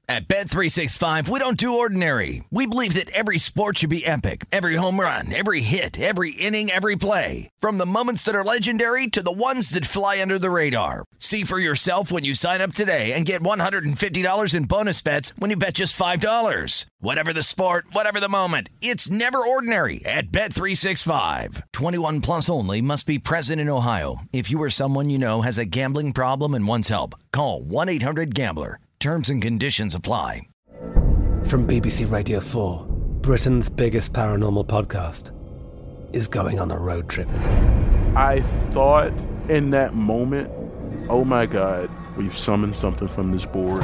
At Bet365, we don't do ordinary. We believe that every sport should be epic. Every home run, every hit, every inning, every play. From the moments that are legendary to the ones that fly under the radar. See for yourself when you sign up today and get $150 in bonus bets when you bet just $5. Whatever the sport, whatever the moment, it's never ordinary at Bet365. 21 plus only. Must be present in Ohio. If you or someone you know has a gambling problem and wants help, call 1-800-GAMBLER. Terms and conditions apply. From BBC Radio 4, Britain's biggest paranormal podcast is going on a road trip. I thought in that moment, oh my God, we've summoned something from this board.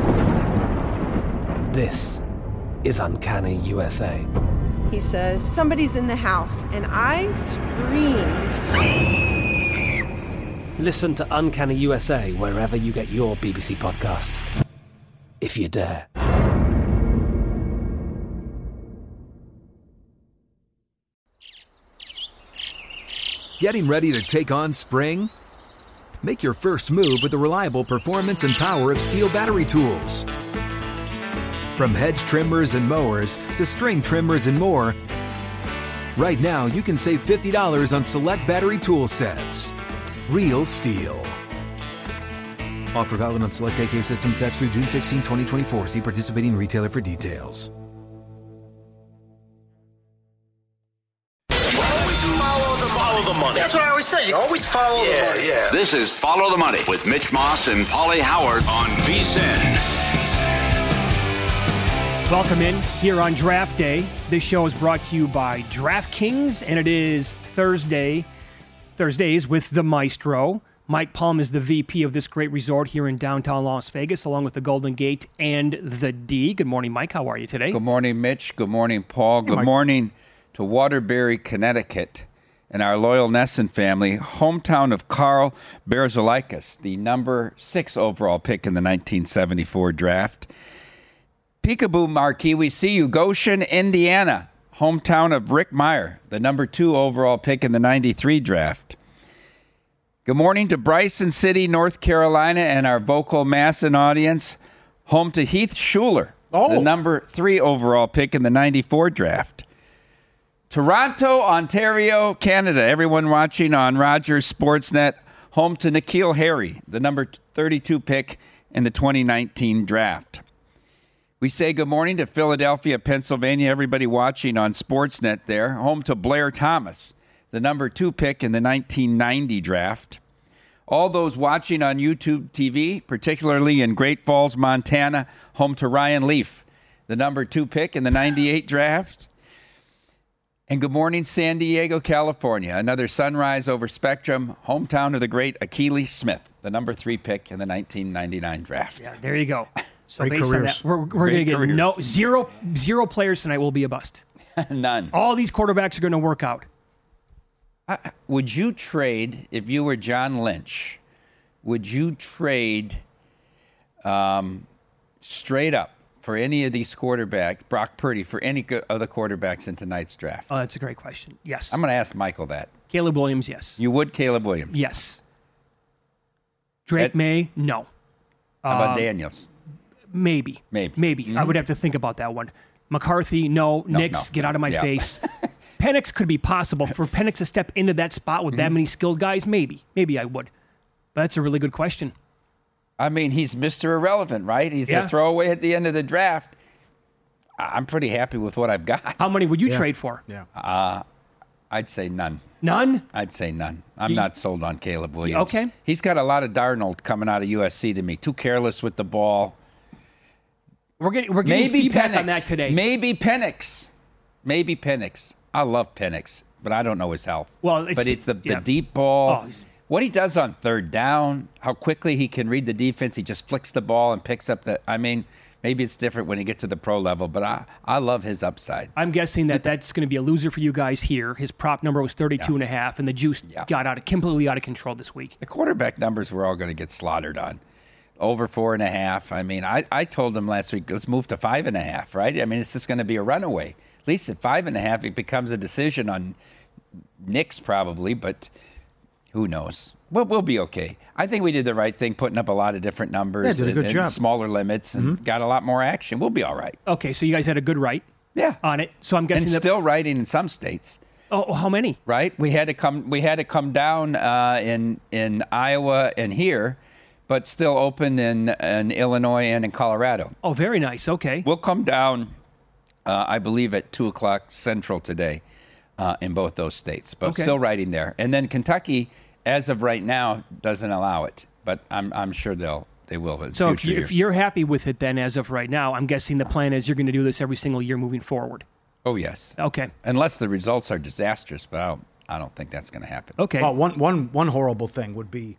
This is Uncanny USA. He says, somebody's in the house, and I screamed. Listen to Uncanny USA wherever you get your BBC podcasts, if you dare. Getting ready to take on spring? Make your first move with the reliable performance and power of Steel battery tools. From hedge trimmers and mowers to string trimmers and more, right now you can save $50 on select battery tool sets. Real Steel. Offer valid on select AK system sets through June 16, 2024. See participating retailer for details. Follow the money. That's what I always say. You always follow the money. Yeah. This is Follow the Money with Mitch Moss and Paulie Howard on VSiN. Welcome in here on Draft Day. This show is brought to you by DraftKings, and it is Thursdays with the Maestro. Mike Palm is the VP of this great resort here in downtown Las Vegas, along with the Golden Gate and the D. Good morning, Mike. How are you today? Good morning, Mitch. Good morning, Paul. Good morning to Waterbury, Connecticut, and our loyal Nesson family, hometown of Carl Berzolikas, the number 6 overall pick in the 1974 draft. Peekaboo Marquee, we see you. Goshen, Indiana, hometown of Rick Meyer, the number 2 overall pick in the 93 draft. Good morning to Bryson City, North Carolina, and our vocal Masson audience, home to Heath Schuler, the number 3 overall pick in the 94 draft. Toronto, Ontario, Canada, everyone watching on Rogers Sportsnet, home to N'Keal Harry, the number 32 pick in the 2019 draft. We say good morning to Philadelphia, Pennsylvania, everybody watching on Sportsnet there, home to Blair Thomas, the number 2 pick in the 1990 draft. All those watching on YouTube TV, particularly in Great Falls, Montana, home to Ryan Leaf, the number 2 pick in the 98 draft. And good morning, San Diego, California, another sunrise over Spectrum, hometown of the great Achilles Smith, the number 3 pick in the 1999 draft. Yeah, there you go. So Great based careers. on that, we're going to get zero players tonight will be a bust. None. All these quarterbacks are going to work out. Would you trade, if you were John Lynch, would you trade straight up for any of these quarterbacks, Brock Purdy, for any of the quarterbacks in tonight's draft? Oh, that's a great question. Yes. I'm going to ask Michael that. Caleb Williams, yes. You would Caleb Williams? Yes. Drake May, no. How about Daniels? Maybe. Mm-hmm. I would have to think about that one. McCarthy, no. Nix, get out of my face. Penix could be possible. For Penix to step into that spot with that many skilled guys, maybe. Maybe I would. But that's a really good question. I mean, he's Mr. Irrelevant, right? He's a throwaway at the end of the draft. I'm pretty happy with what I've got. How many would you trade for? Yeah. I'd say none. None? I'd say none. I'm not sold on Caleb Williams. Okay. He's got a lot of Darnold coming out of USC to me. Too careless with the ball. We're getting feedback Penix. on that today. Maybe Penix. I love Penix, but I don't know his health. Well, it's the deep ball. What he does on third down, how quickly he can read the defense. He just flicks the ball and picks up maybe it's different when you get to the pro level, but I love his upside. I'm guessing that's going to be a loser for you guys here. His prop number was 32.5, and the juice got completely out of control this week. The quarterback numbers we're all going to get slaughtered on. Over 4.5. I mean, I told them last week, let's move to 5.5, right? I mean, it's just going to be a runaway. At least at 5.5, it becomes a decision on Knicks probably, but who knows? we'll be okay. I think we did the right thing, putting up a lot of different numbers. Yeah, did a good job. Smaller limits, and got a lot more action. We'll be all right. Okay, so you guys had a good write on it. So I'm guessing and still writing in some states. Oh, how many? Right? We had to come down in Iowa and here, but still open in Illinois and in Colorado. Oh, very nice. Okay. We'll come down, I believe, at 2:00 Central today in both those states, but still writing there. And then Kentucky, as of right now, doesn't allow it, but I'm sure they will. In so future if you're happy with it, then as of right now, I'm guessing the plan is you're going to do this every single year moving forward. Oh, yes. Okay. Unless the results are disastrous, but I don't think that's going to happen. Okay. Well, one horrible thing would be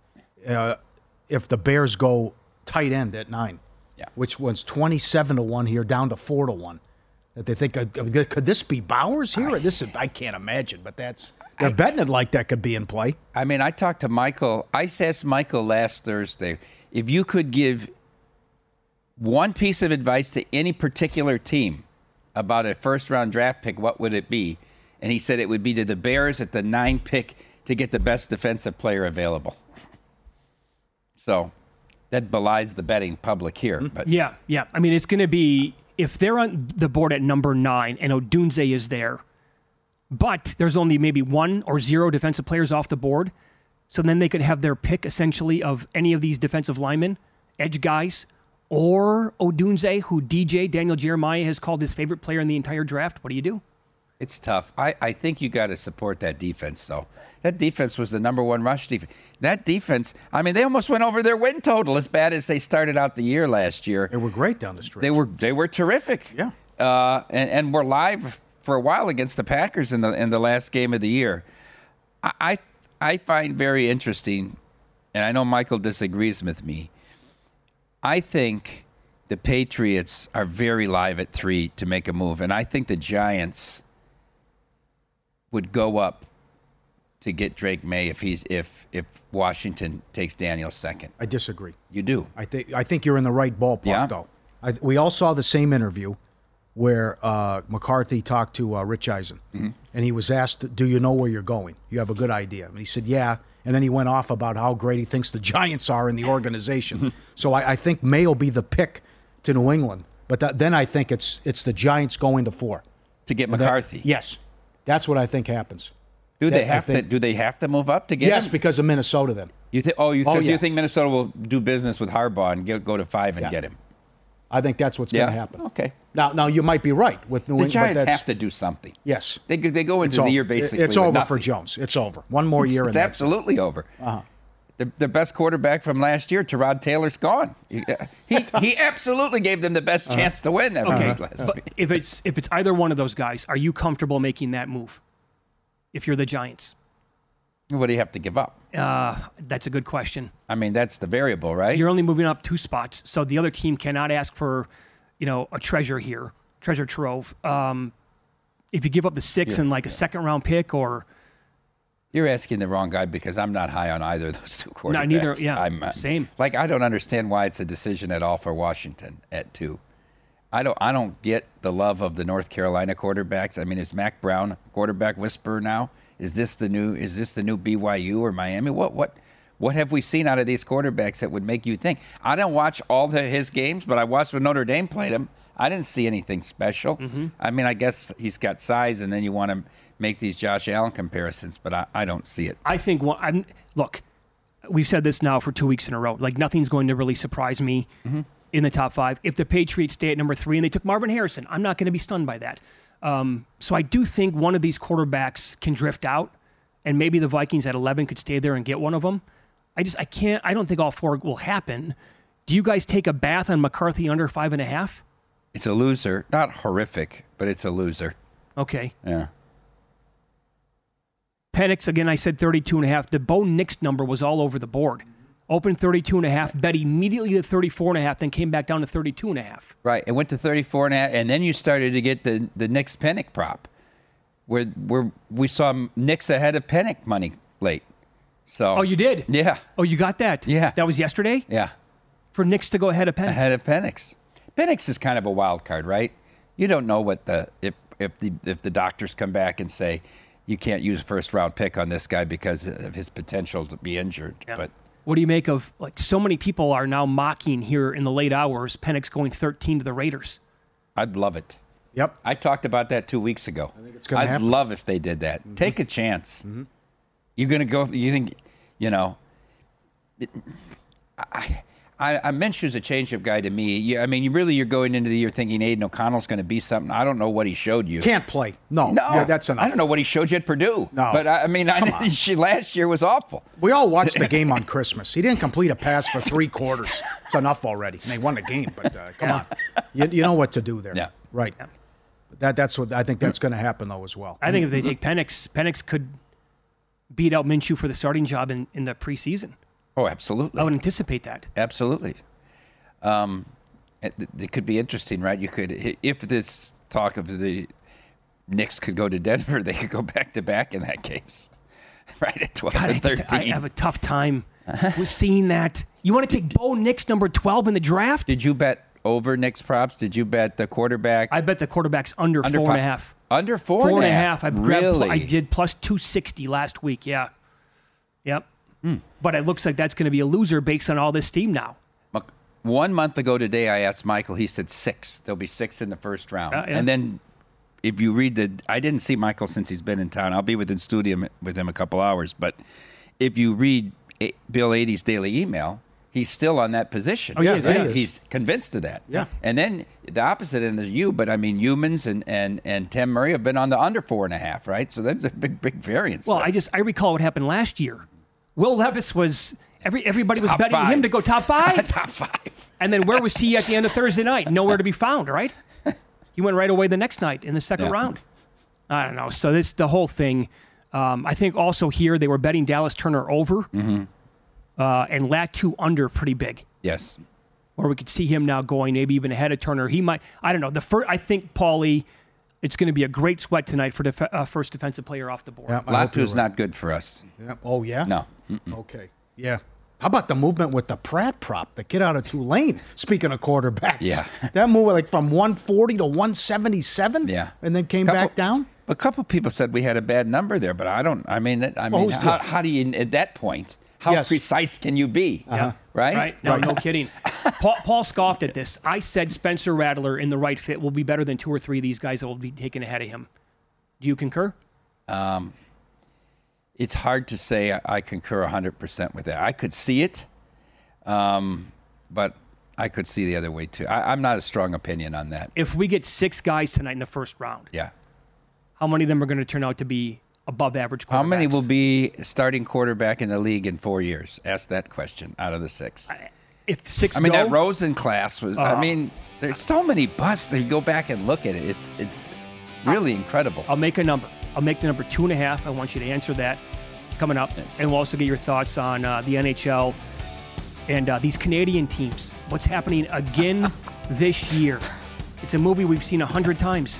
if the Bears go tight end at 9, which was 27-1 here, down to 4-1. That they think, could this be Bowers here? I can't imagine, but they're betting it like that could be in play. I mean, I talked to Michael. I asked Michael last Thursday, if you could give one piece of advice to any particular team about a first-round draft pick, what would it be? And he said it would be to the Bears at the 9 pick to get the best defensive player available. So that belies the betting public here. But Yeah. I mean, it's going to be, if they're on the board at number 9 and Odunze is there, but there's only maybe 1 or 0 defensive players off the board, so then they could have their pick essentially of any of these defensive linemen, edge guys, or Odunze, who Daniel Jeremiah has called his favorite player in the entire draft. What do you do? It's tough. I think you got to support that defense, though. That defense was the number 1 rush defense. That defense, I mean, they almost went over their win total as bad as they started out the year last year. They were great down the stretch. They were terrific. Yeah. And were live for a while against the Packers in the last game of the year. I find very interesting, and I know Michael disagrees with me. I think the Patriots are very live at 3 to make a move, and I think the Giants would go up to get Drake May if Washington takes Daniels second. I disagree. You do? I think you're in the right ballpark, though. We all saw the same interview where McCarthy talked to Rich Eisen, and he was asked, do you know where you're going? You have a good idea. And he said, yeah. And then he went off about how great he thinks the Giants are in the organization. So I think May will be the pick to New England. But then I think it's the Giants going to 4. To get McCarthy? Yes. That's what I think happens. Do they have to move up to get him? Yes, because of Minnesota then. You think Minnesota will do business with Harbaugh and go to 5 and get him? I think that's what's going to happen. Okay. Now you might be right with New England. The Giants have to do something. Yes. They go into the year basically. It's over for Jones. It's over. One more year. It's absolutely over. The best quarterback from last year, Tyrod Taylor's gone. He absolutely gave them the best chance to win that week last week. If it's either one of those guys, are you comfortable making that move? If you're the Giants, what do you have to give up? That's a good question. I mean, that's the variable, right? You're only moving up 2 spots, so the other team cannot ask for, a treasure trove. If you give up the 6 and like a second-round pick, or you're asking the wrong guy because I'm not high on either of those 2 quarterbacks. No, neither. Yeah, same. Like I don't understand why it's a decision at all for Washington at 2. I don't get the love of the North Carolina quarterbacks. I mean, is Mac Brown quarterback whisperer now? Is this the new BYU or Miami? What have we seen out of these quarterbacks that would make you think? I don't watch all his games, but I watched when Notre Dame played him. I didn't see anything special. I mean, I guess he's got size, and then you want to make these Josh Allen comparisons, but I don't see it. I think look, we've said this now for 2 weeks in a row. Like, nothing's going to really surprise me in the top 5. If the Patriots stay at number 3 and they took Marvin Harrison, I'm not going to be stunned by that. So I do think one of these quarterbacks can drift out, and maybe the Vikings at 11 could stay there and get one of them. I don't think all 4 will happen. Do you guys take a bath on McCarthy under 5.5? It's a loser. Not horrific, but it's a loser. Okay. Yeah. Penix, again, I said 32.5. The Bo Nix number was all over the board. Opened 32.5, bet immediately to 34.5, then came back down to 32.5. Right, it went to 34.5, and then you started to get the Nix Penix prop, where we saw Nix ahead of Penix money late. So. Oh, you did? Yeah. Oh, you got that? Yeah. That was yesterday? Yeah. For Nix to go ahead of Penix. Ahead of Penix. Penix is kind of a wild card, right? You don't know what if the doctors come back and say, you can't use a first-round pick on this guy because of his potential to be injured. Yeah. But what do you make of, like, so many people are now mocking here in the late hours, Penix going 13 to the Raiders? I'd love it. Yep. I talked about that 2 weeks ago. I think it's going to happen. I'd love if they did that. Mm-hmm. Take a chance. Mm-hmm. You're going to go, you think, Minshew's a change-up guy to me. You're going into the year thinking Aiden O'Connell's going to be something. I don't know what he showed you. Can't play. No. Yeah, that's enough. I don't know what he showed you at Purdue. No. But, last year was awful. We all watched the game on Christmas. He didn't complete a pass for 3 quarters. It's enough already. And they won the game, but come on. You know what to do there. Yeah. Right. Yeah. That's what I think that's going to happen, though, as well. I think if they take Penix could beat out Minshew for the starting job in the preseason. Oh, absolutely. I would anticipate that. Absolutely. It could be interesting, right? You could, if this talk of the Knicks could go to Denver, they could go back-to-back in that case, right, at 12 and 13. I have a tough time with seeing that. You want to take Bo Nix, number 12 in the draft? Did you bet over Knicks props? Did you bet the quarterback? I bet the quarterback's under 4.5. Under 4.5? Really? I did plus 260 last week, yeah. Yep. But it looks like that's going to be a loser based on all this steam now. 1 month ago today, I asked Michael. He said 6. There'll be 6 in the first round. Yeah. And then if you read I didn't see Michael since he's been in town. I'll be within studio with him a couple hours. But if you read Bill Adie's daily email, he's still on that position. Oh, yeah, right? He's convinced of that. Yeah. And then the opposite end is you. But, Humans and Tim Murray have been on the under 4.5, right? So that's a big variance. Well, I recall what happened last year. Will Levis was everybody was betting him to go top 5. Top 5. And then where was he at the end of Thursday night? Nowhere to be found, right? He went right away the next night in the second round. I don't know. So the whole thing. I think also here they were betting Dallas Turner over and Latu under pretty big. Yes. Or we could see him now going maybe even ahead of Turner. He might. I don't know. I think Paulie. It's going to be a great sweat tonight for the first defensive player off the board. Yeah, Latu's not good for us. Yeah. Oh, yeah? No. Okay. Yeah. How about the movement with the Pratt prop, the kid out of Tulane? Speaking of quarterbacks. Yeah. That move from 140 to 177? Yeah. And then came back down? A couple people said we had a bad number there, but how do you, at that point, how precise can you be? Uh-huh. Right? No kidding. Paul scoffed at this. I said Spencer Rattler in the right fit will be better than 2 or 3 of these guys that will be taken ahead of him. Do you concur? It's hard to say I concur 100% with that. I could see it, but I could see the other way too. I'm not a strong opinion on that. If we get 6 guys tonight in the first round, how many of them are going to turn out to be above average quarterbacks? How many will be starting quarterback in the league in 4 years? Ask that question out of the 6. If 6 that Rosen class was, there's so many busts. You go back and look at it. It's really incredible. I'll make a number. I'll make the number 2.5. I want you to answer that coming up. And we'll also get your thoughts on the NHL and these Canadian teams. What's happening again this year? It's a movie we've seen 100 times.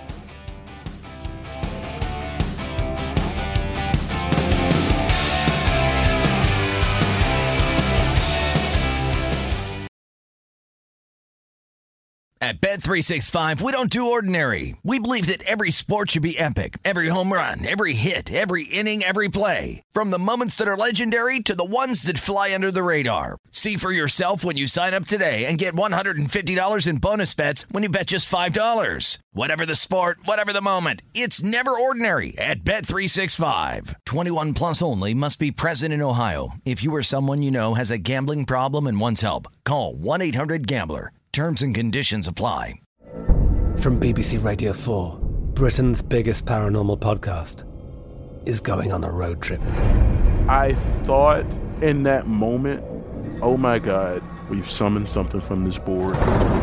At Bet365, we don't do ordinary. We believe that every sport should be epic. Every home run, every hit, every inning, every play. From the moments that are legendary to the ones that fly under the radar. See for yourself when you sign up today and get $150 in bonus bets when you bet just $5. Whatever the sport, whatever the moment, it's never ordinary at Bet365. 21 plus only. Must be present in Ohio. If you or someone you know has a gambling problem and wants help, call 1-800-GAMBLER. Terms and conditions apply. From BBC Radio 4, Britain's biggest paranormal podcast is going on a road trip. I thought in that moment, oh my God, we've summoned something from this board.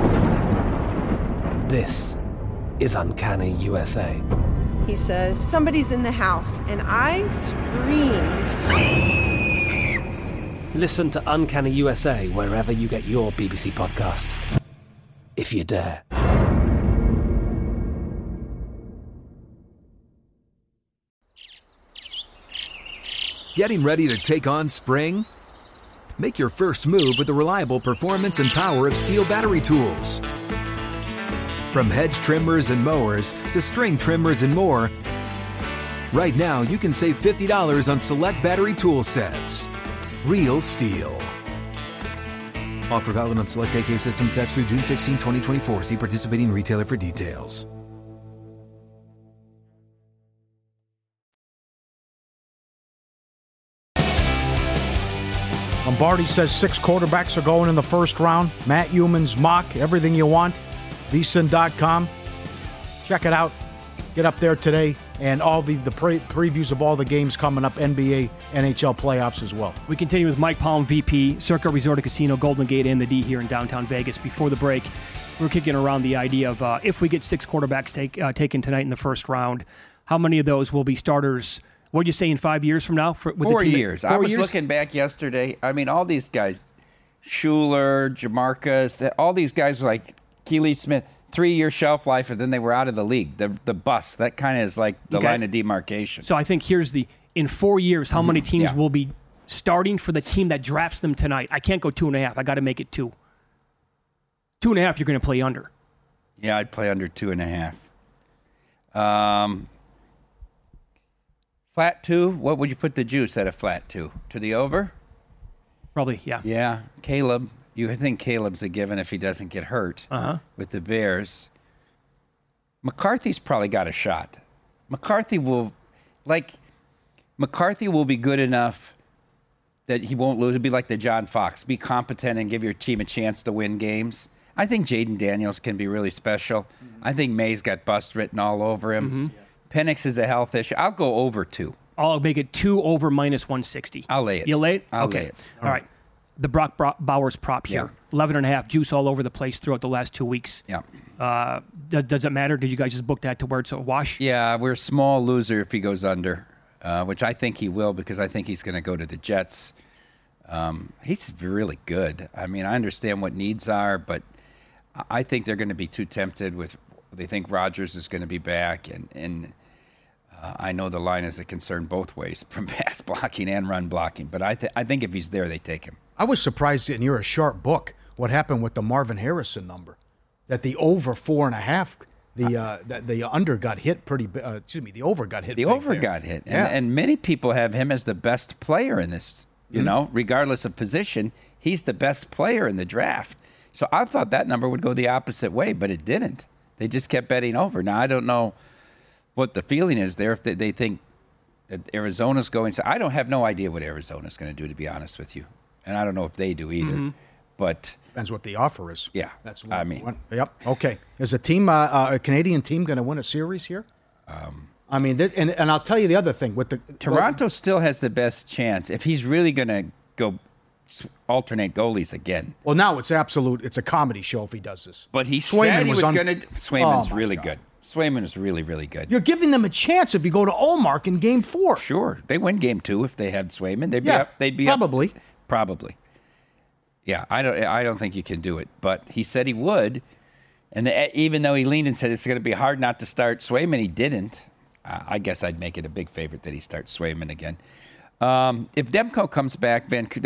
This is Uncanny USA. He says, somebody's in the house, and I screamed. Listen to Uncanny USA wherever you get your BBC podcasts, if you dare. Getting ready to take on spring? Make your first move with the reliable performance and power of Steel battery tools. From hedge trimmers and mowers to string trimmers and more, Right now, you can save $50 on select battery tool sets. Real STIHL. Offer valid on select AK system sets through June 16, 2024. See participating retailer for details. Lombardi says 6 quarterbacks are going in the first round. Matt Human's mock, everything you want. VSiN.com. Check it out. Get up there today. And all the previews of all the games coming up, NBA, NHL playoffs as well. We continue with Mike Palm, VP, Circa Resort and Casino, Golden Gate, and the D here in downtown Vegas. Before the break, we're kicking around the idea of if we get 6 quarterbacks taken tonight in the first round, how many of those will be starters? What do you say in 5 years from now? With 4 the team years. I was looking back yesterday. I mean, all these guys, Schuler, Jamarcus, all these guys like Keely Smith, 3-year shelf life, and then they were out of the league. The bust. That kind of is like the line of demarcation. So I think here's in 4 years, how many teams will be starting for the team that drafts them tonight? I can't go 2.5. I got to make it 2. 2.5, you're going to play under. Yeah, I'd play under 2.5. Flat 2, what would you put the juice at a flat 2? To the over? Probably, yeah. Yeah, Caleb. You think Caleb's a given if he doesn't get hurt with the Bears. McCarthy's probably got a shot. McCarthy will be good enough that he won't lose. It'll be like the John Fox. Be competent and give your team a chance to win games. I think Jaden Daniels can be really special. I think May's got bust written all over him. Penix is a health issue. I'll go over 2. I'll make it 2 over minus 160. I'll lay it. You lay it? I'll okay. lay it. All right. The Brock Bowers prop here. 11.5, juice all over the place throughout the last 2 weeks. Yeah. Does it matter? Did you guys just book that to where it's a wash? Yeah, we're a small loser if he goes under, which I think he will because I think he's going to go to the Jets. He's really good. I mean, I understand what needs are, but I think they're going to be too tempted with. They think Rodgers is going to be back, and I know the line is a concern both ways, from pass blocking and run blocking. But I think if he's there, they take him. I was surprised, and you're a sharp book, what happened with the Marvin Harrison number, that the over 4.5, the under got hit pretty. The over got hit. The over got hit, and many people have him as the best player in this. You know, regardless of position, he's the best player in the draft. So I thought that number would go the opposite way, but it didn't. They just kept betting over. Now I don't know what the feeling is there if they think that Arizona's going. So I don't have no idea what Arizona's going to do, to be honest with you, and I don't know if they do either. But depends what the offer is. Yeah, that's what I mean. Yep. Okay. Is a team, a Canadian team, going to win a series here? I mean, and I'll tell you the other thing with the Toronto still has the best chance if he's really going to go alternate goalies again. Well, now it's a comedy show if he does this. But he said he was going to. Swayman's really good. Swayman is really, really good. You're giving them a chance if you go to Allmark in Game 4. Sure, they win Game 2 if they had Swayman. They'd be probably. Up. Probably. Yeah, I don't think you can do it, but he said he would, and even though he leaned and said it's going to be hard not to start Swayman, he didn't. I guess I'd make it a big favorite that he starts Swayman again. If Demko comes back,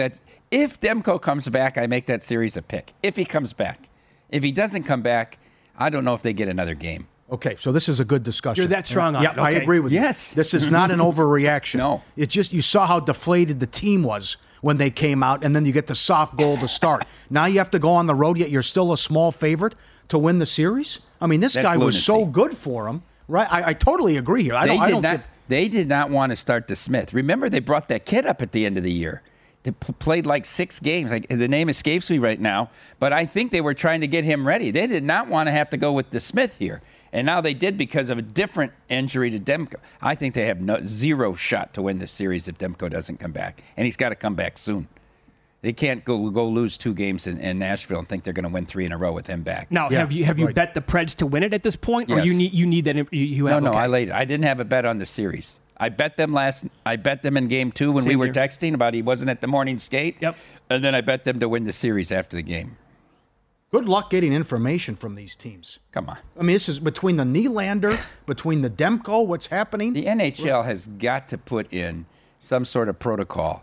if Demko comes back, I make that series a pick. If he comes back, if he doesn't come back, I don't know if they get another game. Okay, so this is a good discussion. You're that strong on it. Okay. I agree with you. Yes. This is not an overreaction. No. It's just you saw how deflated the team was when they came out, and then you get the soft goal to start. Now you have to go on the road, yet you're still a small favorite to win the series? I mean, this guy was so good for him. Right? I totally agree here. They did not want to start the Smith. Remember, they brought that kid up at the end of the year. They played like 6 games. The name escapes me right now, but I think they were trying to get him ready. They did not want to have to go with the Smith here. And now they did because of a different injury to Demko. I think they have zero shot to win this series if Demko doesn't come back. And he's got to come back soon. They can't go lose 2 games in Nashville and think they're going to win 3 in a row with him back. Now, have you bet the Preds to win it at this point, or yes. you need that? No, I laid it. I didn't have a bet on the series. I bet them in Game 2 when we were texting about he wasn't at the morning skate. Yep. And then I bet them to win the series after the game. Good luck getting information from these teams. Come on. I mean, this is between the Nylander, between the Demko, what's happening? The NHL has got to put in some sort of protocol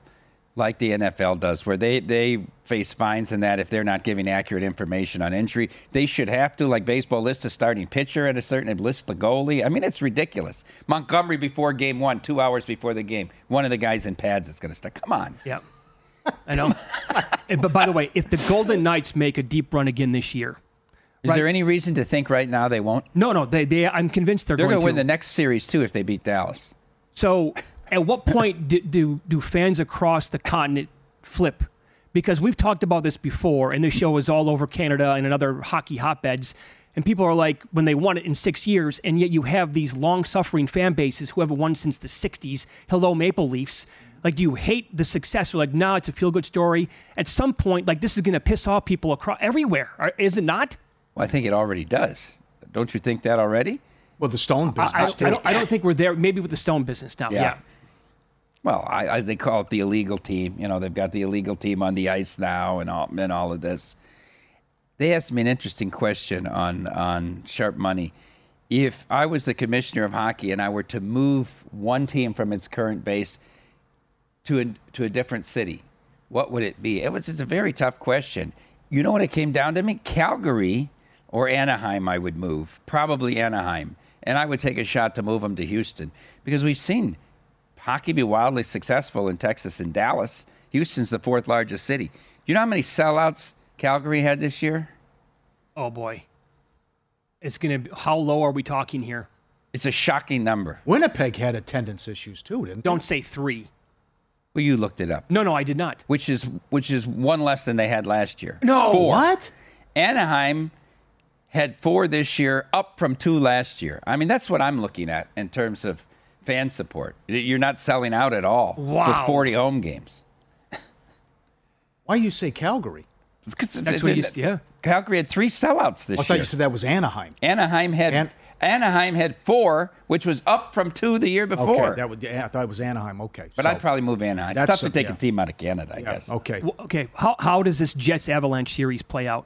like the NFL does, where they face fines and that if they're not giving accurate information on injury. They should have to, like baseball, list a starting pitcher at a certain, list the goalie. I mean, it's ridiculous. Montgomery before game 1, 2 hours before the game, one of the guys in pads is going to start. Come on. Yeah, I know. But by the way, if the Golden Knights make a deep run again this year, is there any reason to think right now they won't? No. They I'm convinced they're going to win the next series too if they beat Dallas. So, at what point do fans across the continent flip? Because we've talked about this before, and this show is all over Canada and in other hockey hotbeds. And people are like, when they won it in 6 years, and yet you have these long-suffering fan bases who haven't won since the 60s. Hello, Maple Leafs. Like, do you hate the success? Or like, nah, it's a feel-good story. At some point, like, this is going to piss off people across everywhere. Is it not? Well, I think it already does. Don't you think that already? Well, the Stone business, too. I don't think we're there. Maybe with the Stone business now, yeah. Well, they call it the illegal team. You know, they've got the illegal team on the ice now and all of this. They asked me an interesting question on Sharp Money. If I was the commissioner of hockey and I were to move one team from its current base to a different city, what would it be? It's a very tough question. You know what it came down to me? Calgary or Anaheim I would move. Probably Anaheim. And I would take a shot to move them to Houston because we've seen hockey be wildly successful in Texas and Dallas. Houston's the 4th largest city. You know how many sellouts Calgary had this year? Oh, boy. It's going to... How low are we talking here? It's a shocking number. Winnipeg had attendance issues, too, didn't they? Don't say 3. Well, you looked it up. No, I did not. Which is one less than they had last year. No. 4. What? Anaheim had 4 this year, up from 2 last year. I mean, that's what I'm looking at in terms of fan support. You're not selling out at all with 40 home games. Why do you say Calgary? That's what Calgary had 3 sellouts this year. I thought you said that was Anaheim. Anaheim had 4, which was up from 2 the year before. Okay, I thought it was Anaheim. Okay, but I'd probably move Anaheim. It's tough to take a team out of Canada, I guess. Okay. Well, okay. How does this Jets Avalanche series play out?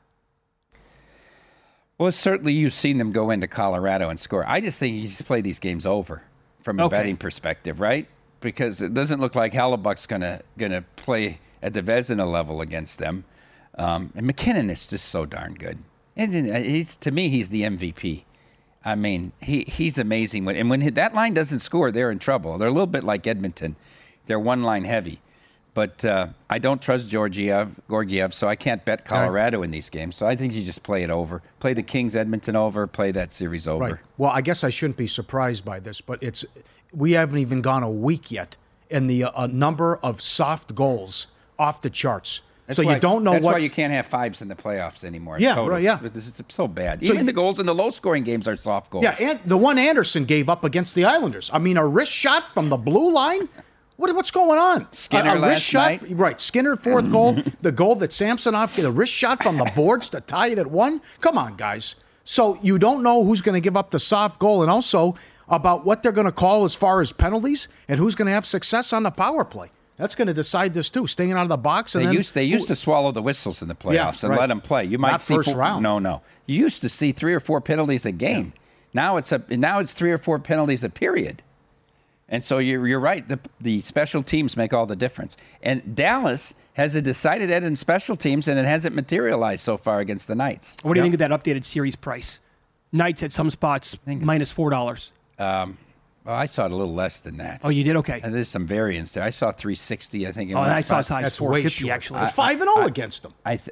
Well, certainly you've seen them go into Colorado and score. I just think you just play these games over from a betting perspective, right? Because it doesn't look like Hellebuck's gonna play at the Vezina level against them. And McKinnon is just so darn good. And to me, he's the MVP. I mean, he's amazing. When that line doesn't score, they're in trouble. They're a little bit like Edmonton. They're one line heavy. But I don't trust Georgiev, so I can't bet Colorado in these games. So I think you just play it over. Play the Kings Edmonton over, play that series over. Right. Well, I guess I shouldn't be surprised by this, but we haven't even gone a week yet, and the number of soft goals off the charts. You don't know that's why you can't have 5s in the playoffs anymore. Right, yeah. This is so bad. Even the goals in the low-scoring games are soft goals. Yeah, and the one Anderson gave up against the Islanders. I mean, a wrist shot from the blue line? What's going on? Skinner last night. Right, Skinner, 4th goal. The goal that Samsonov get a wrist shot from the boards to tie it at 1. Come on, guys. So you don't know who's going to give up the soft goal, and also about what they're going to call as far as penalties and who's going to have success on the power play. That's going to decide this too. Staying out of the box, and they used to swallow the whistles in the playoffs and let them play. You might Not see first round. No. You used to see 3 or 4 penalties a game. Yeah. Now it's 3 or 4 penalties a period. And so you're right. The special teams make all the difference. And Dallas has a decided edge in special teams, and it hasn't materialized so far against the Knights. What do you think of that updated series price? Knights at some spots minus $4. Well, I saw it a little less than that. Oh, you did? Okay. And there's some variance there. I saw 360, I think. I saw as high as 450, actually. 5-0 against them. I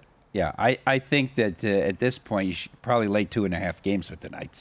think that at this point, you should probably lay 2.5 games with the Knights.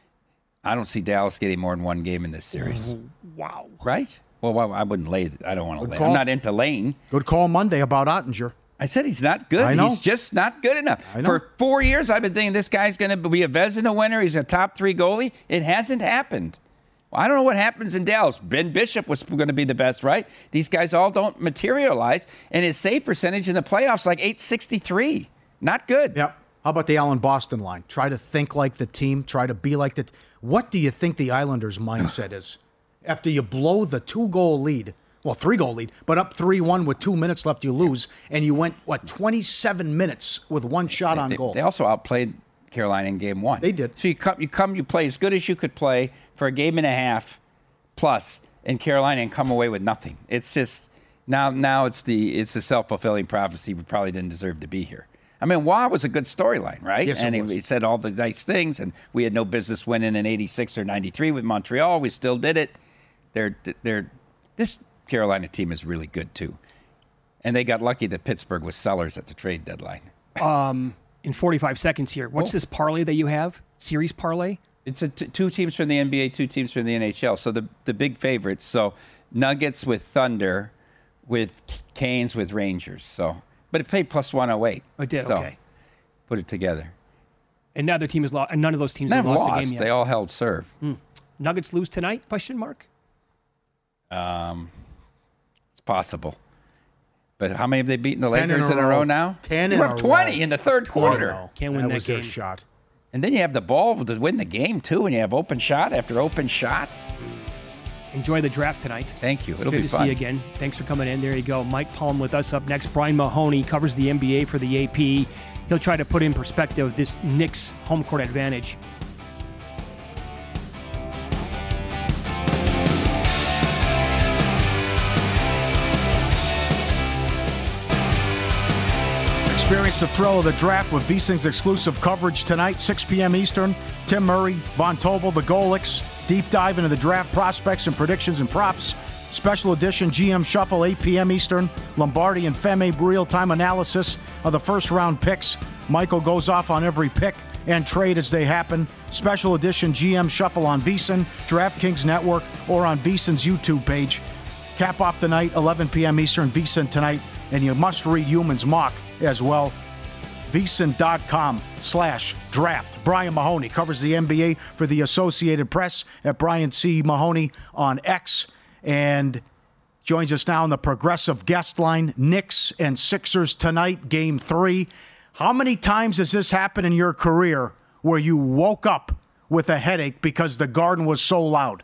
I don't see Dallas getting more than 1 game in this series. Wow. Right? Well, I wouldn't lay. I don't want to lay. I'm not into laying. Good call Monday about Ottinger. I said he's not good. I know. He's just not good enough. I know. For 4 years, I've been thinking this guy's going to be a Vezina winner. He's a top 3 goalie. It hasn't happened. Well, I don't know what happens in Dallas. Ben Bishop was going to be the best, right? These guys all don't materialize. And his save percentage in the playoffs like .863. Not good. Yep. How about the Allen Boston line? Try to think like the team. Try to be like the What do you think the Islanders' mindset is? After you blow the 2-goal lead, 3-goal lead, but up 3-1 with 2 minutes left, you lose, and you went, 27 minutes with 1 shot on goal. They also outplayed Carolina in game 1. They did. So you play as good as you could play for a game and a half plus in Carolina and come away with nothing. It's just Now it's the self-fulfilling prophecy. We probably didn't deserve to be here. I mean, Waugh was a good storyline, right? Yes, and it was. he said all the nice things, and we had no business winning in '86 or '93 with Montreal. We still did it. This Carolina team is really good too, and they got lucky that Pittsburgh was sellers at the trade deadline. In 45 seconds here, what's this parlay that you have? Series parlay? It's two teams from the NBA, two teams from the NHL. So the big favorites. So Nuggets with Thunder, with Canes with Rangers. So, but it paid plus 108. It did. So Okay. Put it together. And neither team has lost. And none of those teams have Never lost lost. a game yet. They all held serve. Nuggets lose tonight? Question mark. It's possible. But how many have they beaten the 10 Lakers in a row now? 10 They in were a up 20 row. in the third quarter. Can't win that was their game. shot. And then you have the ball to win the game, too, and you have open shot after open shot. Enjoy the draft tonight. Thank you. It'll Good be to fun. see you again. Thanks for coming in. There you go. Mike Palm with us up next. Brian Mahoney covers the NBA for the AP. He'll try to put in perspective this Knicks home court advantage. Experience the thrill of the draft with VSiN's exclusive coverage tonight, 6 p.m. Eastern. Tim Murray, Von Tobel, the Golics, deep dive into the draft prospects and predictions and props. Special edition GM Shuffle, 8 p.m. Eastern. Lombardi and Femme real-time analysis of the first-round picks. Michael goes off on every pick and trade as they happen. Special edition GM Shuffle on VSiN, DraftKings Network, or on VSiN's YouTube page. Cap off the night, 11 p.m. Eastern, VSiN tonight. And you must read Human's Mock as well. VSiN.com/draft. Brian Mahoney covers the NBA for the Associated Press at Brian C. Mahoney on X. And joins us now on the Progressive guest line. Knicks and Sixers tonight, Game 3. How many times has this happened in your career where you woke up with a headache because the Garden was so loud?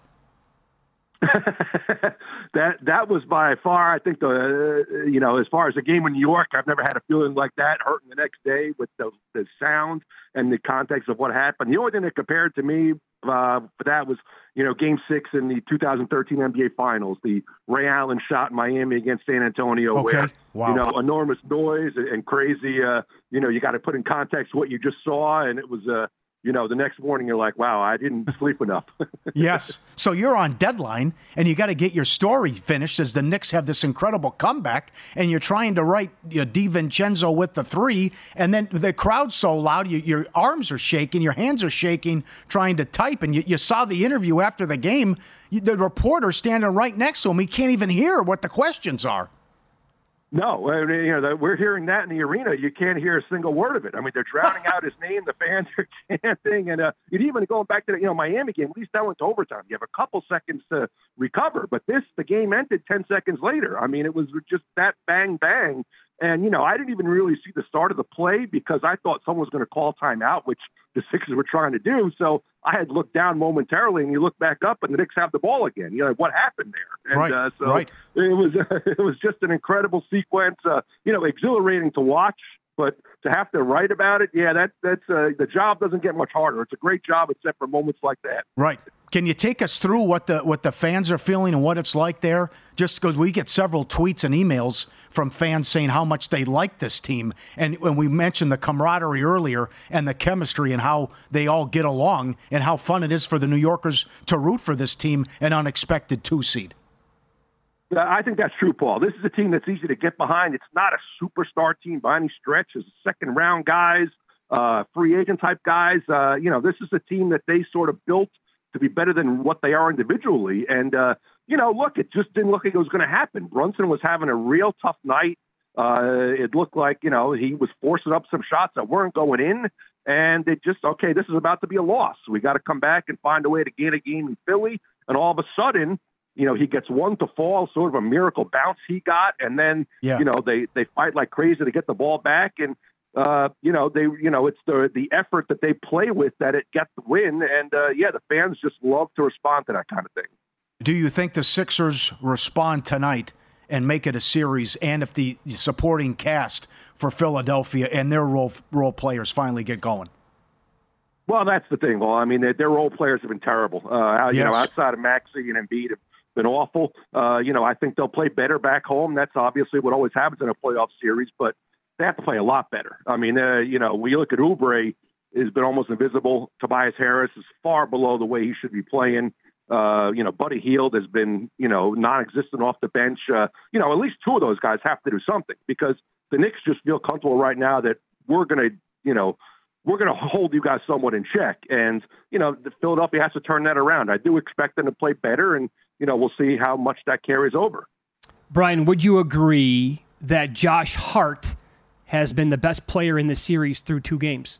That was by far, I think, as far as the game in New York, I've never had a feeling like that hurting the next day with the sound and the context of what happened. The only thing that compared to me for that was, Game 6 in the 2013 NBA Finals, the Ray Allen shot in Miami against San Antonio, where, enormous noise and crazy, you got to put in context what you just saw, and it was the next morning you're like, wow, I didn't sleep enough. Yes. So you're on deadline, and you got to get your story finished as the Knicks have this incredible comeback, and you're trying to write DiVincenzo with the 3, and then the crowd's so loud, your arms are shaking, your hands are shaking trying to type, and you saw the interview after the game. The reporter standing right next to him, he can't even hear what the questions are. No, we're hearing that in the arena. You can't hear a single word of it. I mean, they're drowning out his name. The fans are chanting. And even going back to the Miami game, at least that went to overtime. You have a couple seconds to recover. But the game ended 10 seconds later. I mean, it was just that bang, bang. And, I didn't even really see the start of the play because I thought someone was going to call timeout, which the Sixers were trying to do. So I had looked down momentarily, and you look back up, and the Knicks have the ball again. You're like, what happened there? And, right. It was just an incredible sequence, exhilarating to watch. But to have to write about it, that's the job doesn't get much harder. It's a great job, except for moments like that. Right. Can you take us through what the fans are feeling and what it's like there? Just because we get several tweets and emails from fans saying how much they like this team. And when we mentioned the camaraderie earlier and the chemistry and how they all get along and how fun it is for the New Yorkers to root for this team, an unexpected 2-seed. I think that's true, Paul. This is a team that's easy to get behind. It's not a superstar team by any stretch. It's second-round guys, free agent type guys. This is a team that they sort of built to be better than what they are individually. And, look, it just didn't look like it was going to happen. Brunson was having a real tough night. It looked like, he was forcing up some shots that weren't going in. And it just, okay, this is about to be a loss. We got to come back and find a way to gain a game in Philly. And all of a sudden, he gets one to fall, sort of a miracle bounce he got. And then, they fight like crazy to get the ball back. And, it's the effort that they play with that it gets the win. And, the fans just love to respond to that kind of thing. Do you think the Sixers respond tonight and make it a series? And if the supporting cast for Philadelphia and their role players finally get going? Well, that's the thing. Well, I mean, their role players have been terrible. Yes. Outside of Maxey and Embiid have been awful. I think they'll play better back home. That's obviously what always happens in a playoff series, but they have to play a lot better. I mean, we look at Oubre, has been almost invisible. Tobias Harris is far below the way he should be playing. Buddy Hield has been, non-existent off the bench. At least two of those guys have to do something, because the Knicks just feel comfortable right now that we're going to hold you guys somewhat in check. And, the Philadelphia has to turn that around. I do expect them to play better, and, we'll see how much that carries over. Brian, would you agree that Josh Hart has been the best player in the series through 2 games?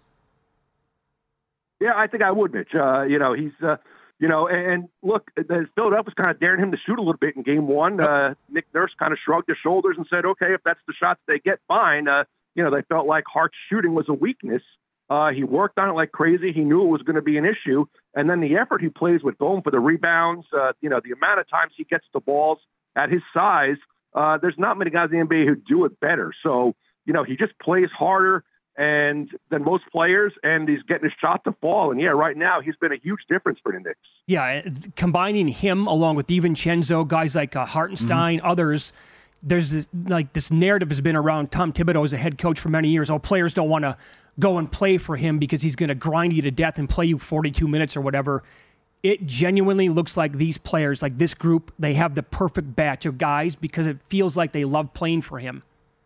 Yeah, I think I would, Mitch. He's, and look, Philadelphia's kind of daring him to shoot a little bit in game 1. Nick Nurse kind of shrugged his shoulders and said, okay, if that's the shots they get, fine. They felt like Hart's shooting was a weakness. He worked on it like crazy. He knew it was going to be an issue. And then the effort he plays with going for the rebounds, the amount of times he gets the balls at his size, there's not many guys in the NBA who do it better. So, he just plays harder than most players, and he's getting his shot to fall. And, right now he's been a huge difference for the Knicks. Yeah, combining him along with DiVincenzo, guys like Hartenstein, others, there's this narrative has been around Tom Thibodeau as a head coach for many years. Players don't want to go and play for him because he's going to grind you to death and play you 42 minutes or whatever. It genuinely looks like these players, like this group, they have the perfect batch of guys because it feels like they love playing for him.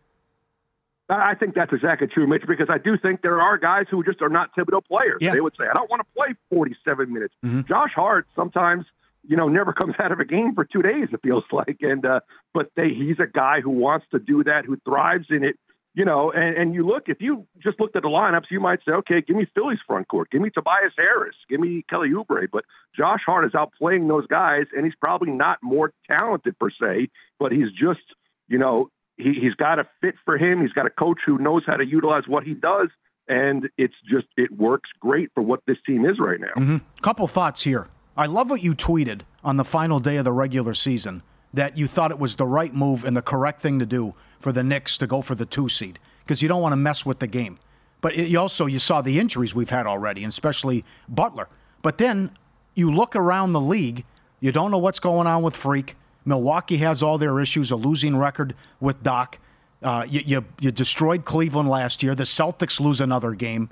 I think that's exactly true, Mitch, because I do think there are guys who just are not Thibodeau players. Yeah. They would say, I don't want to play 47 minutes. Josh Hart sometimes, never comes out of a game for 2 days, it feels like. And but he's a guy who wants to do that, who thrives in it. And you look, if you just looked at the lineups, you might say, okay, give me Philly's front court. Give me Tobias Harris. Give me Kelly Oubre. But Josh Hart is outplaying those guys, and he's probably not more talented per se, but he's just, he's got a fit for him. He's got a coach who knows how to utilize what he does, and it works great for what this team is right now. Couple thoughts here. I love what you tweeted on the final day of the regular season, that you thought it was the right move and the correct thing to do for the Knicks to go for the 2 seed, because you don't want to mess with the game. But you saw the injuries we've had already, and especially Butler. But then you look around the league, you don't know what's going on with Freak. Milwaukee has all their issues, a losing record with Doc. You destroyed Cleveland last year. The Celtics lose another game.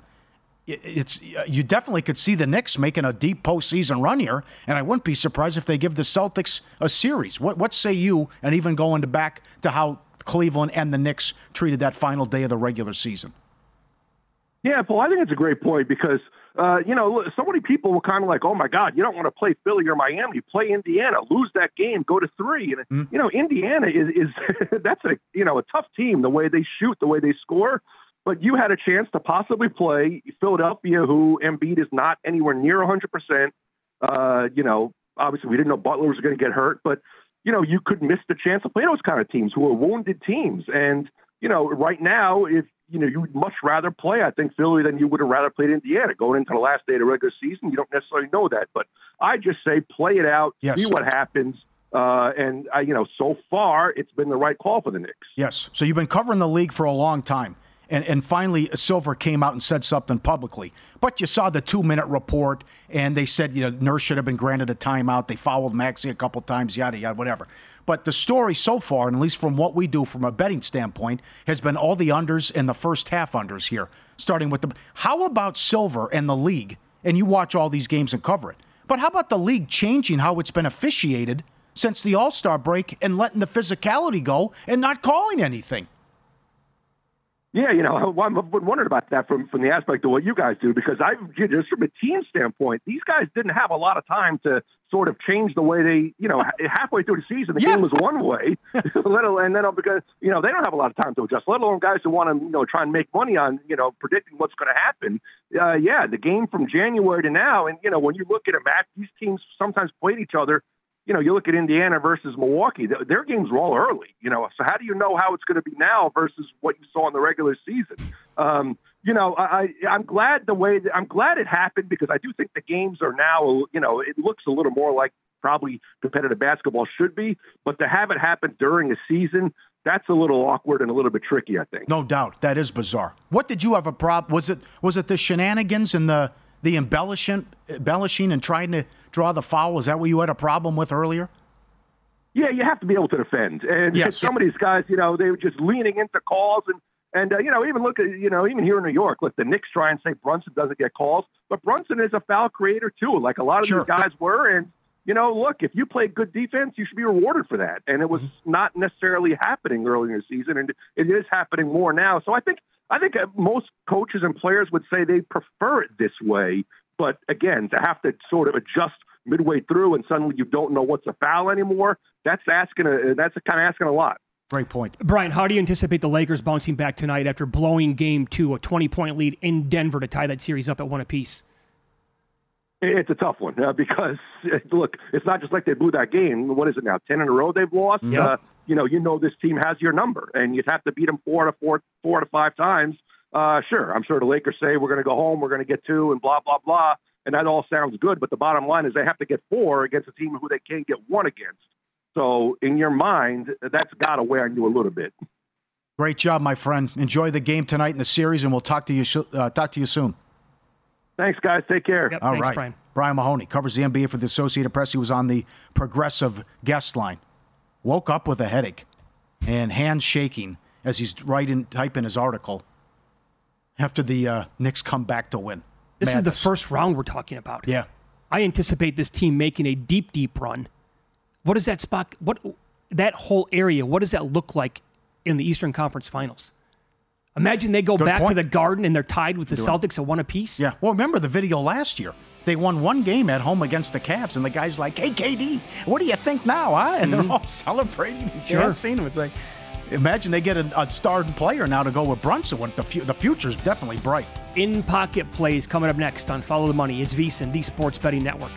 You definitely could see the Knicks making a deep postseason run here, and I wouldn't be surprised if they give the Celtics a series. What say you, and even going back to how Cleveland and the Knicks treated that final day of the regular season? Yeah, Paul, I think it's a great point because, so many people were kind of like, oh, my God, you don't want to play Philly or Miami. Play Indiana, lose that game, go to 3. And, Indiana is that's a tough team, the way they shoot, the way they score. But you had a chance to possibly play Philadelphia, who Embiid is not anywhere near 100%. Obviously we didn't know Butler was going to get hurt, but, you could miss the chance to play those kind of teams who are wounded teams. And, right now, if, you would much rather play, I think, Philly than you would have rather played Indiana. Going into the last day of the regular season, you don't necessarily know that. But I just say play it out, see what happens. So far, it's been the right call for the Knicks. Yes. So you've been covering the league for a long time. And finally, Silver came out and said something publicly. But you saw the 2-minute report, and they said, Nurse should have been granted a timeout. They fouled Maxey a couple times, yada, yada, whatever. But the story so far, and at least from what we do from a betting standpoint, has been all the unders and the first half unders here, starting with the... How about Silver and the league? And you watch all these games and cover it. But how about the league changing how it's been officiated since the All-Star break and letting the physicality go and not calling anything? Yeah, I've been wondering about that from the aspect of what you guys do, because just from a team standpoint, these guys didn't have a lot of time to sort of change the way they, halfway through the season, the game was one way, and then because, they don't have a lot of time to adjust, let alone guys who want to, try and make money on, predicting what's going to happen. The game from January to now, and, when you look at it back, these teams sometimes played each other. You look at Indiana versus Milwaukee, their games were all early, so how do you know how it's going to be now versus what you saw in the regular season? I'm glad it happened, because I do think the games are now, it looks a little more like probably competitive basketball should be, but to have it happen during a season, that's a little awkward and a little bit tricky, I think. No doubt. That is bizarre. What did you have a problem? Was it the shenanigans and the embellishing and trying to draw the foul? Is that what you had a problem with earlier? Yeah, you have to be able to defend. And some of these guys, they were just leaning into calls and even look at, even here in New York, look, the Knicks try and say Brunson doesn't get calls, but Brunson is a foul creator too, like a lot of these guys were. And, look, if you play good defense, you should be rewarded for that. And it was not necessarily happening earlier in the season, and it is happening more now. So I think most coaches and players would say they prefer it this way. But again, to have to sort of adjust midway through and suddenly you don't know what's a foul anymore, that's kind of asking a lot. Great point. Brian, how do you anticipate the Lakers bouncing back tonight after blowing Game 2, a 20-point lead in Denver to tie that series up at 1 apiece? It's a tough one because, look, it's not just like they blew that game. What is it now, 10 in a row they've lost? Yep. This team has your number, and you'd have to beat them 4 to 5 times. Sure, I'm sure the Lakers say we're going to go home, we're going to get 2, and blah, blah, blah, and that all sounds good, but the bottom line is they have to get 4 against a team who they can't get 1 against. So in your mind, that's got to wear on you a little bit. Great job, my friend. Enjoy the game tonight in the series, and we'll talk to you soon. Thanks, guys. Take care. Yep, all thanks, right. Brian. Brian Mahoney covers the NBA for the Associated Press. He was on the Progressive guest line. Woke up with a headache and hands shaking as he's typing his article after the Knicks come back to win. This is the first round we're talking about. Yeah. I anticipate this team making a deep, deep run. What is that spot? That whole area, what does that look like in the Eastern Conference Finals? Imagine they go back to the Garden and they're tied with the Celtics at 1 apiece. Yeah. Well, remember the video last year. They won 1 game at home against the Cavs, and the guy's like, "Hey, KD, what do you think now, huh?" And they're all celebrating and dancing. It's like, imagine they get a starting player now to go with Brunson. The future's definitely bright. In-pocket plays coming up next on Follow the Money. It's VSiN, the Sports Betting Network.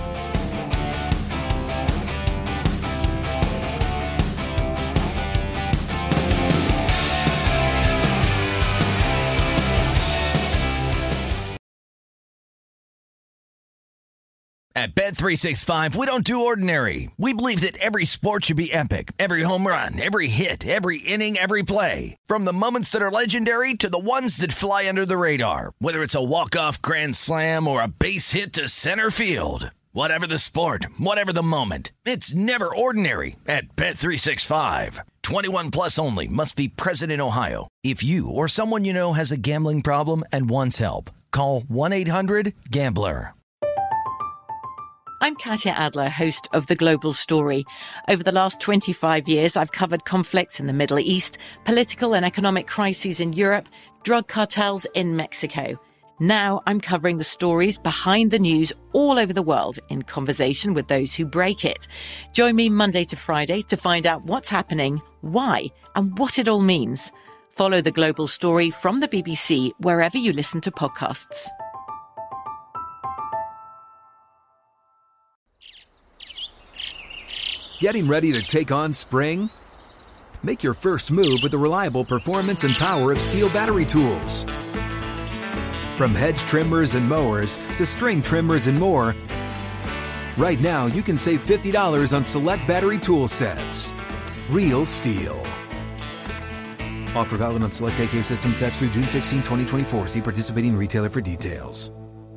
At Bet365, we don't do ordinary. We believe that every sport should be epic. Every home run, every hit, every inning, every play. From the moments that are legendary to the ones that fly under the radar. Whether it's a walk-off grand slam or a base hit to center field. Whatever the sport, whatever the moment. It's never ordinary at Bet365. 21 plus only. Must be present in Ohio. If you or someone you know has a gambling problem and wants help, call 1-800-GAMBLER. I'm Katya Adler, host of The Global Story. Over the last 25 years, I've covered conflicts in the Middle East, political and economic crises in Europe, drug cartels in Mexico. Now I'm covering the stories behind the news all over the world in conversation with those who break it. Join me Monday to Friday to find out what's happening, why, and what it all means. Follow The Global Story from the BBC wherever you listen to podcasts. Getting ready to take on spring? Make your first move with the reliable performance and power of Steel battery tools. From hedge trimmers and mowers to string trimmers and more, right now you can save $50 on select battery tool sets. Real Steel. Offer valid on select AK system sets through June 16, 2024. See participating retailer for details.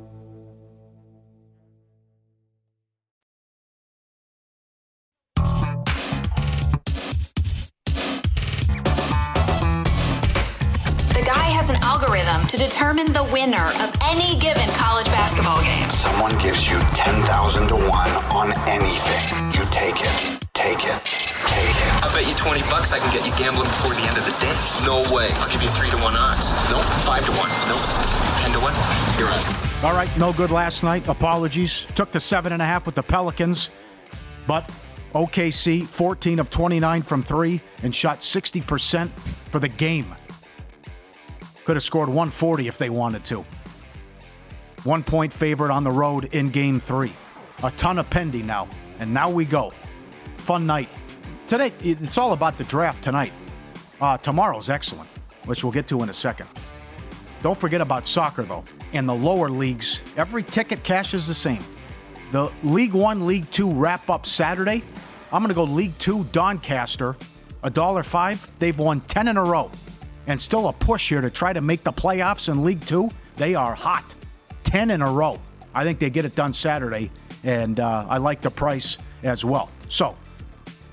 To determine the winner of any given college basketball game. Someone gives you 10,000 to 1 on anything. You take it. Take it. Take it. I bet you $20 I can get you gambling before the end of the day. No way. I'll give you 3 to 1 odds. Nope. 5 to 1. Nope. 10 to 1. You're on. All right. No good last night. Apologies. Took the 7.5 with the Pelicans. But OKC, 14 of 29 from 3 and shot 60% for the game. Could have scored 140 if they wanted to. 1 point favorite on the road in Game 3. A ton of pending now. And now we go. Fun night. Today, it's all about the draft tonight. Tomorrow's excellent, which we'll get to in a second. Don't forget about soccer, though. In the lower leagues, every ticket cashes the same. The League 1, League 2 wrap up Saturday. I'm going to go League 2, Doncaster, $1.05. They've won 10 in a row. And still a push here to try to make the playoffs in League 2. They are hot. 10 in a row. I think they get it done Saturday, and I like the price as well. So,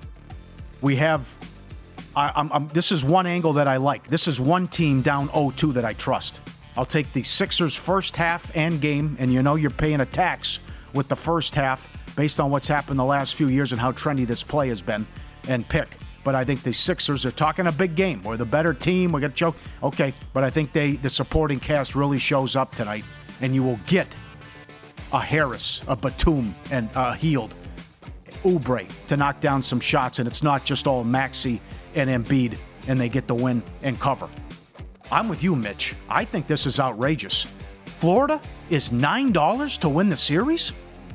we have. This is one angle that I like. This is one team down 0-2 that I trust. I'll take the Sixers first half and game, and you know you're paying a tax with the first half based on what's happened the last few years and how trendy this play has been, and pick. But I think the Sixers are talking a big game. We're the better team. We're going to choke. Okay, but I think the supporting cast really shows up tonight, and you will get a Harris, a Batum, and a Hield, Oubre to knock down some shots, and it's not just all Maxey and Embiid, and they get the win and cover. I'm with you, Mitch. I think this is outrageous. Florida is $9 to win the series?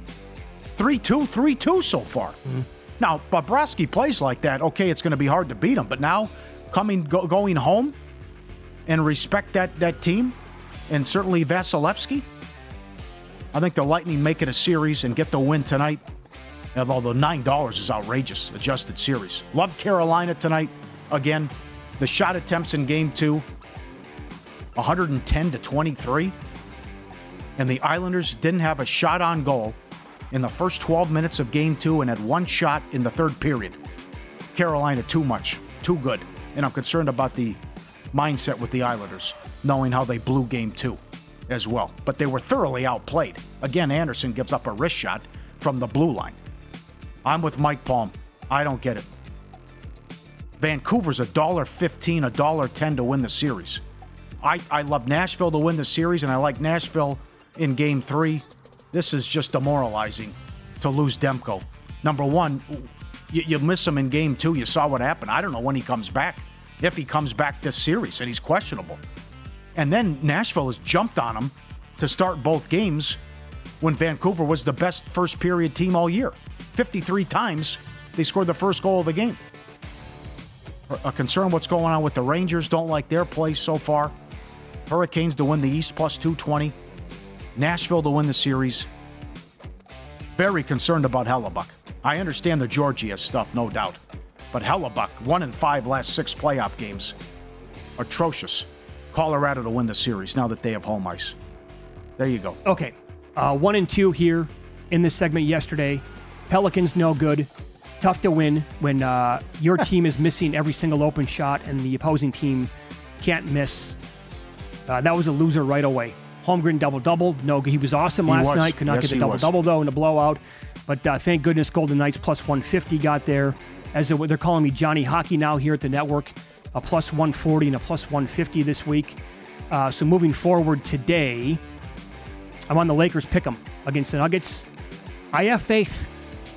3-2 so far. Mm-hmm. Now, Bobrovsky plays like that. Okay, it's going to be hard to beat him, but now going home and respect that team, and certainly Vasilevsky, I think the Lightning make it a series and get the win tonight. Although $9 is outrageous, adjusted series. Love Carolina tonight. Again, the shot attempts in Game 2, 110-23. And the Islanders didn't have a shot on goal in the first 12 minutes of Game 2 and had one shot in the third period. Carolina, too much, too good. And I'm concerned about the mindset with the Islanders, knowing how they blew Game 2 as well. But they were thoroughly outplayed. Again, Anderson gives up a wrist shot from the blue line. I'm with Mike Palm. I don't get it. Vancouver's $1.15, $1.10 to win the series. I love Nashville to win the series, and I like Nashville in Game 3. This is just demoralizing to lose Demko. Number one, you miss him in Game 2. You saw what happened. I don't know when he comes back, if he comes back this series, and he's questionable. And then Nashville has jumped on him to start both games when Vancouver was the best first period team all year. 53 times they scored the first goal of the game. A concern what's going on with the Rangers. Don't like their play so far. Hurricanes to win the East plus 220. Nashville to win the series. Very concerned about Hellebuck. I understand the Georgia stuff, no doubt. But Hellebuck, 1-5 last 6 playoff games. Atrocious. Colorado to win the series now that they have home ice. There you go. Okay. 1-2 here in this segment yesterday. Pelicans no good. Tough to win when your team is missing every single open shot and the opposing team can't miss. That was a loser right away. Holmgren double-double. No, he was awesome last night. Could not get the double-double, though, in a blowout. But thank goodness Golden Knights plus 150 got there. As they're calling me Johnny Hockey now here at the network. A plus 140 and a plus 150 this week. So moving forward today, I'm on the Lakers pick'em against the Nuggets. I have faith.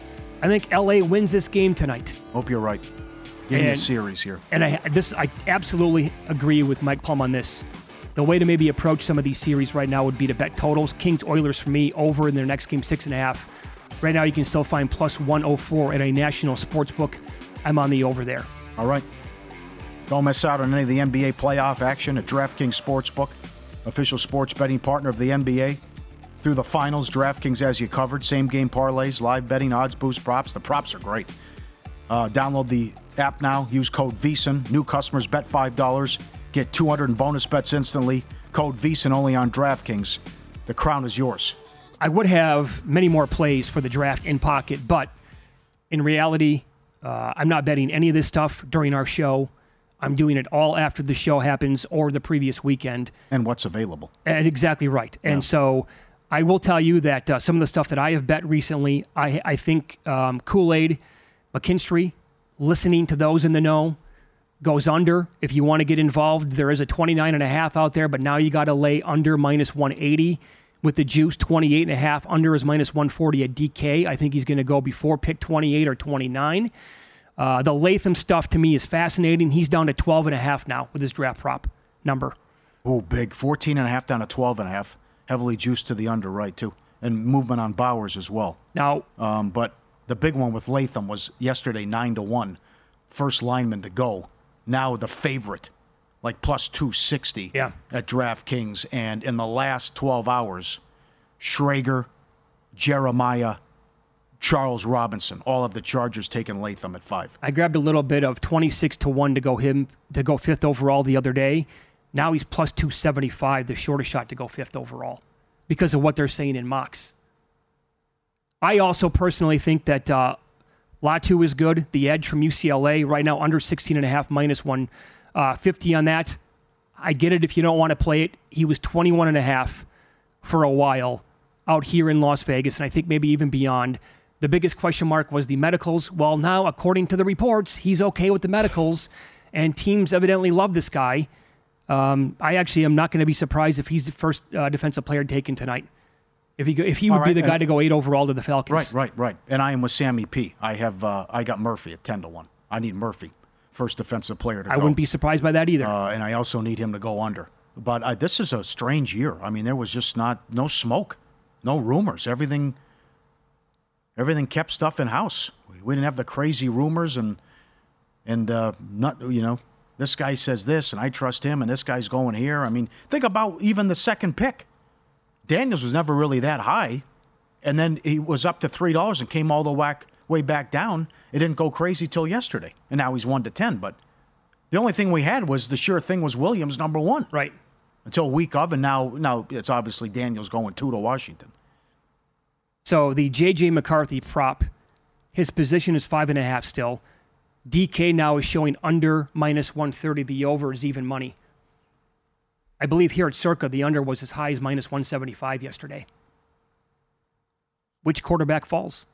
I think LA wins this game tonight. Hope you're right. Give me a series here. And I absolutely agree with Mike Palm on this. The way to maybe approach some of these series right now would be to bet totals. Kings Oilers for me over in their next game, 6.5. Right now you can still find plus 104 at a national sports book. I'm on the over there. All right. Don't miss out on any of the NBA playoff action at DraftKings Sportsbook, official sports betting partner of the NBA. Through the finals, DraftKings has you covered. Same game parlays, live betting, odds boost, props. The props are great. Download the app now. Use code VEASAN. New customers bet $5. Get 200 in bonus bets instantly. Code VEASAN only on DraftKings. The crown is yours. I would have many more plays for the draft in pocket, but in reality, I'm not betting any of this stuff during our show. I'm doing it all after the show happens or the previous weekend. And what's available. Exactly right. Yeah. And so I will tell you that some of the stuff that I have bet recently, I think Kool-Aid, McKinstry, listening to those in the know, goes under. If you want to get involved, there is a 29.5 out there, but now you got to lay under minus 180 with the juice. 28.5 under is minus 140 at DK. I think he's going to go before pick 28 or 29. The Latham stuff to me is fascinating. He's down to 12.5 now with his draft prop number. Oh, big. 14.5 down to 12.5. Heavily juiced to the under, right, too. And movement on Bowers as well. Now, but the big one with Latham was yesterday 9-1. First lineman to go. Now the favorite, like plus 260 at DraftKings. And in the last 12 hours, Schrager, Jeremiah, Charles Robinson, all of the Chargers taking Latham at 5. I grabbed a little bit of 26-1 to go fifth overall the other day. Now he's plus 275, the shortest shot to go fifth overall, because of what they're saying in mocks. I also personally think that Latu is good. The edge from UCLA right now under 16.5, minus 150 on that. I get it if you don't want to play it. He was 21.5 for a while out here in Las Vegas, and I think maybe even beyond. The biggest question mark was the medicals. Well, now, according to the reports, he's okay with the medicals, and teams evidently love this guy. I actually am not going to be surprised if he's the first defensive player taken tonight. If he would be the guy to go 8 overall to the Falcons. Right. And I am with Sammy P. I got Murphy at 10-1. I need Murphy, first defensive player to go. I wouldn't be surprised by that either. And I also need him to go under. But this is a strange year. I mean, there was just no smoke, no rumors. Everything kept stuff in house. We didn't have the crazy rumors and not, this guy says this and I trust him and this guy's going here. I mean, think about even the second pick. Daniels was never really that high, and then he was up to $3 and came all the way back down. It didn't go crazy till yesterday, and now he's 1-10. But the only thing we had was the sure thing was Williams number 1. Right. Until week of, and now it's obviously Daniels going 2 to Washington. So the J.J. McCarthy prop, his position is 5.5 still. DK now is showing under minus 130. The over is even money. I believe here at Circa, the under was as high as minus 175 yesterday. Which quarterback falls?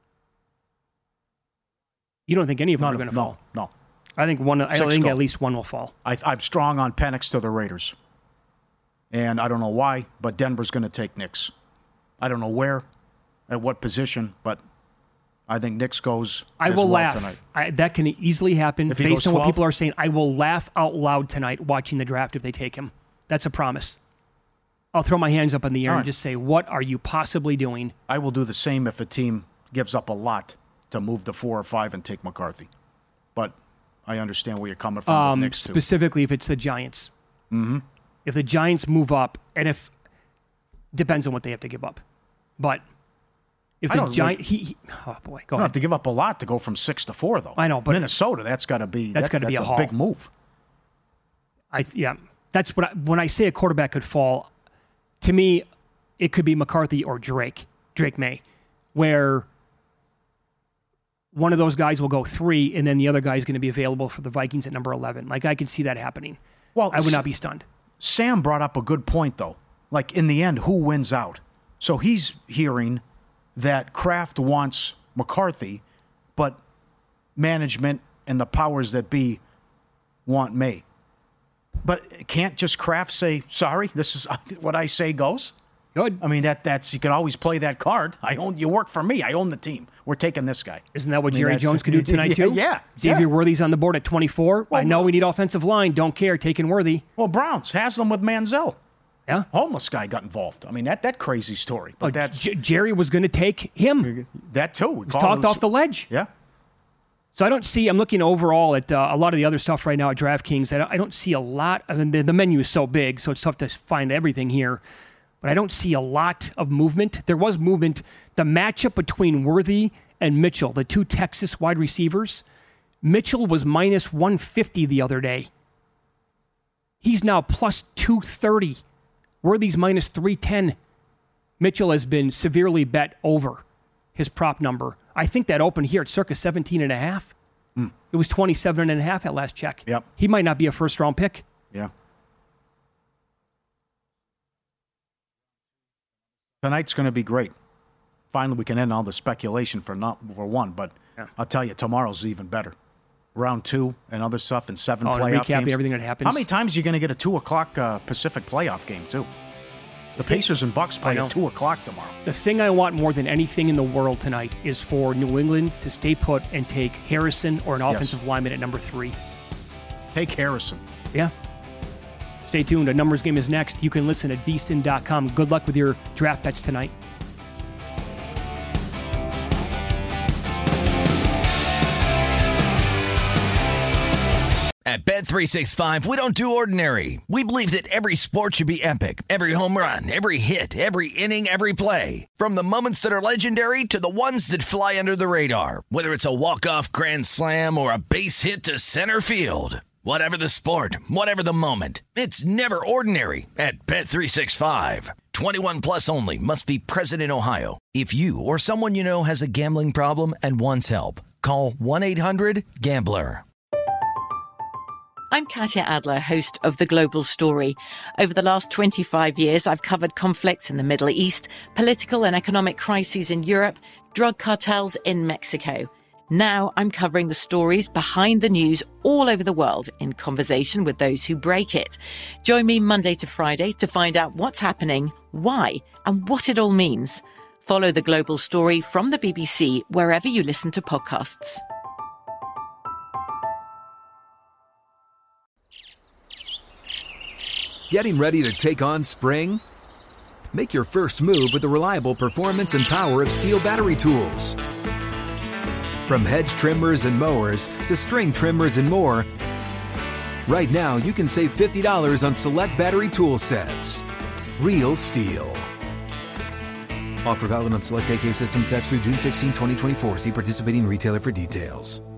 You don't think any of them are going to fall? No. I think at least one will fall. I'm strong on Penix to the Raiders. And I don't know why, but Denver's going to take Knicks. I don't know where, at what position, but I think Knicks goes I will laugh tonight. That can easily happen based on what people are saying. I will laugh out loud tonight watching the draft if they take him. That's a promise. I'll throw my hands up in the air and just say, what are you possibly doing? I will do the same if a team gives up a lot to move to 4 or 5 and take McCarthy. But I understand where you're coming from. With Knicks specifically if it's the Giants. Mm-hmm. If the Giants move up, and if depends on what they have to give up. But if the Giants, oh boy, go ahead. Have to give up a lot to go from 6 to 4, though. I know, but Minnesota, that's got to be a haul. Big move. That's when I say a quarterback could fall. To me, it could be McCarthy or Drake May, where one of those guys will go 3, and then the other guy is going to be available for the Vikings at number 11. Like, I could see that happening. Well, I would not be stunned. Sam brought up a good point, though. Like, in the end, who wins out? So he's hearing that Kraft wants McCarthy, but management and the powers that be want May. But can't just Kraft say, sorry, this is what I say goes? Good. I mean, that's you can always play that card. You work for me. I own the team. We're taking this guy. Isn't that what Jerry Jones could do tonight, too? Yeah. Xavier Worthy's on the board at 24. Well, I know we need offensive line. Don't care. Taking Worthy. Well, Browns has them with Manziel. Yeah. Homeless guy got involved. I mean, that crazy story. But that's Jerry was going to take him. That, too. He talked off the ledge. Yeah. So I don't see, I'm looking overall at a lot of the other stuff right now at DraftKings. I don't see a lot. I mean, the menu is so big, so it's tough to find everything here. But I don't see a lot of movement. There was movement. The matchup between Worthy and Mitchell, the 2 Texas wide receivers, Mitchell was minus 150 the other day. He's now plus 230. Worthy's minus 310. Mitchell has been severely bet over his prop number. I think that opened here at circa 17.5. It was 27.5 at last check. Yep. He might not be a first-round pick. Yeah. Tonight's going to be great. Finally, we can end all the speculation for one, but I'll tell you, tomorrow's even better. Round 2 and other stuff and 7 playoff recap games. Everything that happens. How many times are you going to get a 2 o'clock Pacific playoff game, too? The Pacers and Bucks play at 2 o'clock tomorrow. The thing I want more than anything in the world tonight is for New England to stay put and take Harrison or an offensive lineman at number 3. Take Harrison. Yeah. Stay tuned. A numbers game is next. You can listen at vsin.com. Good luck with your draft bets tonight. At Bet365, we don't do ordinary. We believe that every sport should be epic. Every home run, every hit, every inning, every play. From the moments that are legendary to the ones that fly under the radar. Whether it's a walk-off grand slam or a base hit to center field. Whatever the sport, whatever the moment. It's never ordinary at Bet365. 21 plus only. Must be present in Ohio. If you or someone you know has a gambling problem and wants help, Call 1-800-GAMBLER. I'm Katya Adler, host of The Global Story. Over the last 25 years, I've covered conflicts in the Middle East, political and economic crises in Europe, drug cartels in Mexico. Now I'm covering the stories behind the news all over the world in conversation with those who break it. Join me Monday to Friday to find out what's happening, why, and what it all means. Follow The Global Story from the BBC wherever you listen to podcasts. Getting ready to take on spring? Make your first move with the reliable performance and power of Steel battery tools. From hedge trimmers and mowers to string trimmers and more, right now you can save $50 on select battery tool sets. Real Steel. Offer valid on select AK system sets through June 16, 2024. See participating retailer for details.